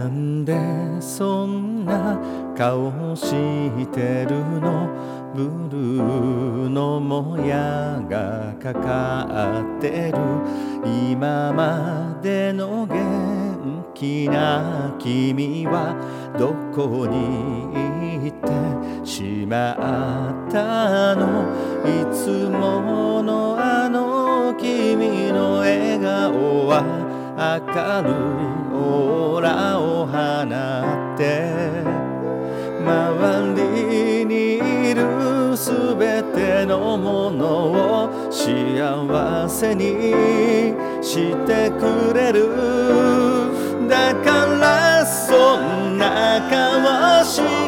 なんでそんな顔してるの？ブルーのもやがかかってる。今までの元気な君はどこに行ってしまったの？いつものあの君の笑顔は明るいオーラを放って周りにいるすべてのものを幸せにしてくれる。だからそんな顔し